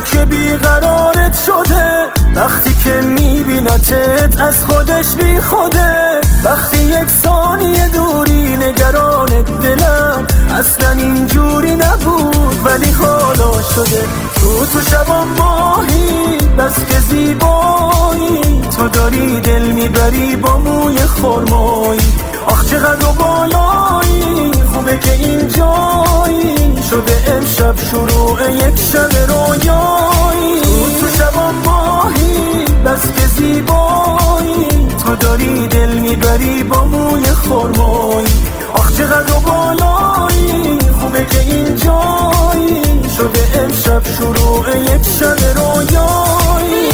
که بیقرارت شده، وقتی که میبینتت از خودش بی خوده، وقتی یک ثانیه دوری نگرانت دلم، اصلا اینجوری نبود ولی حالا شده. تو شبام ماهی بس که زیبایی، تو داری دل میبری با موی خرمایی. آخ چقدر بالایی، خوبه که اینجایی، شده امشب شروع یک شب رویایی. تو شبام ماهی بس که زیبایی، تو داری دل میبری با موی خرمایی. آخ چقدر بالایی، خوبه که اینجایی، شده امشب شروع یک شب رویایی.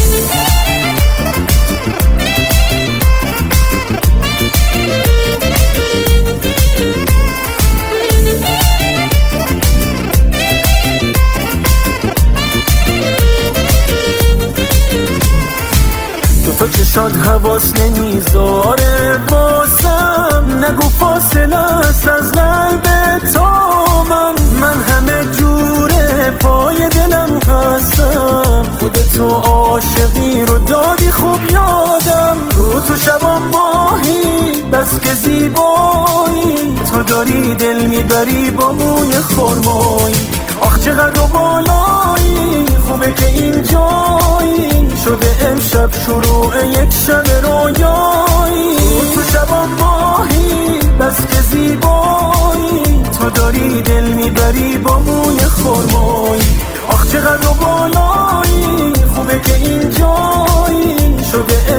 تو چشات حواس نمیذاره واسم، نگو فاصله است از قلب تو. من همه جوره پای دلم هستم، خودتو عاشقی رو دادی خوب یادم. تو شبام ماهی بس که زیبایی، تو داری دل میبری با موی خرمایی. آخ چقدر بالایی، خوبه که اینجایی، شده امشب شروع یک شب رویایی. تو شبام ماهی بس که زیبایی، تو داری دل میبری با موی خرمایی. آخ چقدر بالایی، خوبه که اینجایی، شده